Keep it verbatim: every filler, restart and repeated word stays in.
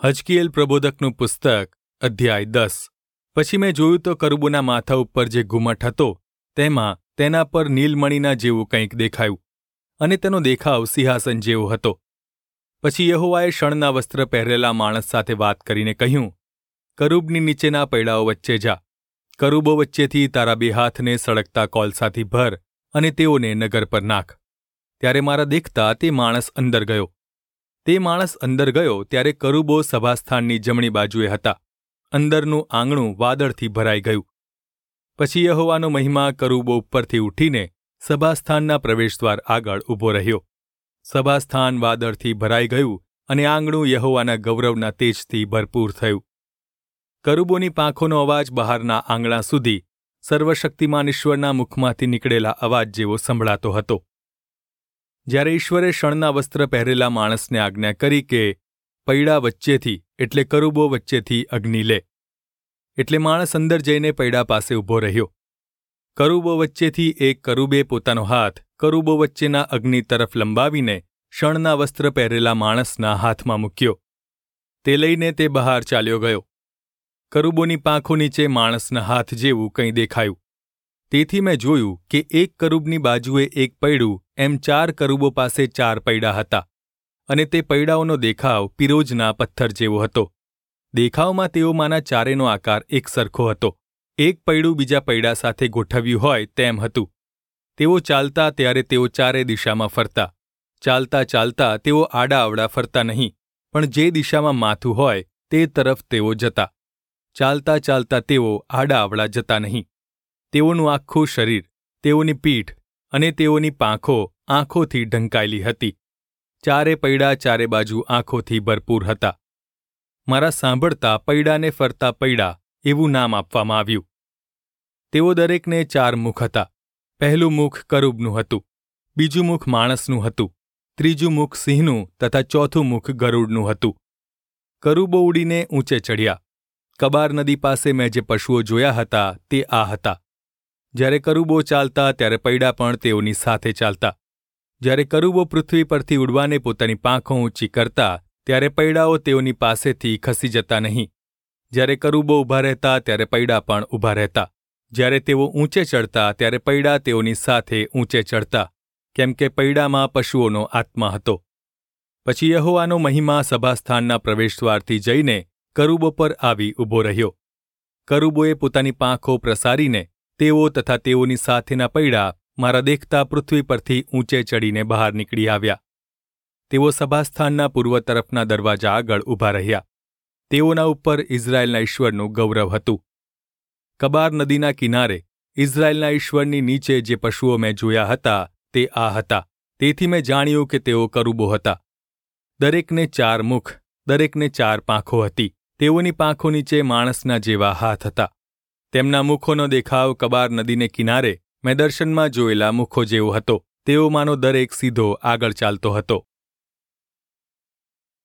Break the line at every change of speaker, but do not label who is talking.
હજકીએલ પ્રબોધકનું પુસ્તક અધ્યાય દસ. પછી મેં જોયું તો કરુબોના માથા ઉપર જે ઘુમટ હતો તેમાં તેના પર નીલમણીના જેવું કંઈક દેખાયું, અને તેનો દેખાવ સિંહાસન જેવો હતો. પછી યહોવાએ શણના વસ્ત્ર પહેરેલા માણસ સાથે વાત કરીને કહ્યું, કરુબની નીચેના પૈડાઓ વચ્ચે જા, કરુબો વચ્ચેથી તારા બે હાથને સળગતા કોલસાથી ભર અને તેઓને નગર પર નાખ. ત્યારે મારા દેખતા તે માણસ અંદર ગયો. તે માણસ અંદર ગયો ત્યારે કરુબો સભાસ્થાનની જમણી બાજુએ હતા. અંદરનું આંગણું વાદળથી ભરાઈ ગયું. પછી યહોવાનો મહિમા કરુબો ઉપરથી ઉઠીને સભાસ્થાનના પ્રવેશદ્વાર આગળ ઊભો રહ્યો. સભાસ્થાન વાદળથી ભરાઈ ગયું અને આંગણું યહોવાના ગૌરવના તેજથી ભરપૂર થયું. કરુબોની પાંખોનો અવાજ બહારના આંગણા સુધી સર્વશક્તિમાન ઈશ્વરના મુખમાંથી નીકળેલા અવાજ જેવો સંભળાતો હતો. જ્યારે ઈશ્વરે શણના વસ્ત્ર પહેરેલા માણસને આજ્ઞા કરી કે પૈડા વચ્ચેથી એટલે કરુબો વચ્ચેથી અગ્નિ લે, એટલે માણસ અંદર જઈને પૈડા પાસે ઊભો રહ્યો. કરુબો વચ્ચેથી એક કરુબે પોતાનો હાથ કરુબો વચ્ચેના અગ્નિ તરફ લંબાવીને શણના વસ્ત્ર પહેરેલા માણસના હાથમાં મૂક્યો. તે લઈને તે બહાર ચાલ્યો ગયો. કરુબોની પાંખો નીચે માણસના હાથ જેવું કંઈ દેખાયું. તેથી મેં જોયું કે એક કરુબની બાજુએ એક પૈડું એમ ચાર કરુબો પાસે ચાર પૈડા હતા, અને તે પૈડાઓનો દેખાવ પિરોજના પથ્થર જેવો હતો. દેખાવમાં તેઓમાંના ચારેનો આકાર એક સરખો હતો, એક પૈડું બીજા પૈડા સાથે ગોઠવ્યું હોય તેમ હતું. તેઓ ચાલતા ત્યારે તેઓ ચારે દિશામાં ફરતા. ચાલતા ચાલતા તેઓ આડાઅવળા ફરતા નહીં, પણ જે દિશામાં માથું હોય તે તરફ તેઓ જતા. ચાલતા ચાલતા તેઓ આડાઅવળા જતા નહીં. તેઓનું આખું શરીર, તેઓની પીઠ અને તેઓની પાંખો આંખોથી ઢંકાયેલી હતી. ચારે પૈડા ચારે બાજુ આંખોથી ભરપૂર હતા. મારા સાંભળતા પૈડાને ફરતા પૈડા એવું નામ આપવામાં આવ્યું. તેઓ દરેકને ચાર મુખ હતા. પહેલું મુખ કરુબનું હતું, બીજું મુખ માણસનું હતું, ત્રીજું મુખ સિંહનું તથા ચોથું મુખ ગરુડનું હતું. કરુબો ઉડીને ઊંચે ચડ્યા. કબાર નદી પાસે મેં જે પશુઓ જોયા હતા તે આ હતા. જ્યારે કરુબો ચાલતા ત્યારે પૈડા પણ તેઓની સાથે ચાલતા. જ્યારે કરુબો પૃથ્વી પરથી ઉડવાને પોતાની પાંખો ઊંચી કરતા ત્યારે પૈડાઓ તેઓની પાસેથી ખસી જતા નહીં. જ્યારે કરુબો ઊભા રહેતા ત્યારે પૈડા પણ ઊભા રહેતા. જ્યારે તેઓ ઊંચે ચડતા ત્યારે પૈડા તેઓની સાથે ઊંચે ચડતા, કેમ કે પૈડામાં પશુઓનો આત્મા હતો. પછી યહોવાનો મહિમા સભાસ્થાનના પ્રવેશદ્વારથી જઈને કરુબો પર આવી ઊભો રહ્યો. કરુબોએ પોતાની પાંખો પ્રસારીને તેઓ તથા તેઓની સાથેના પૈડા મારા દેખતા પૃથ્વી પરથી ઊંચે ચડીને બહાર નીકળી આવ્યા. તેઓ સભાસ્થાનના પૂર્વ તરફના દરવાજા આગળ ઊભા રહ્યા. તેઓના ઉપર ઇઝરાયેલના ઈશ્વરનું ગૌરવ હતું. કબાર નદીના કિનારે ઇઝરાયેલના ઈશ્વરની નીચે જે પશુઓ મેં જોયા હતા તે આ હતા. તેથી મેં જાણ્યું કે તેઓ કરુબો હતા. દરેકને ચાર મુખ, દરેકને ચાર પાંખો હતી. તેઓની પાંખો નીચે માણસના જેવા હાથ હતા. તેમના મુખોનો દેખાવ કબાર નદીને કિનારે મેં દર્શનમાં જોયેલા મુખો જેવો હતો. તેઓમાંનો દરેક સીધો આગળ ચાલતો હતો.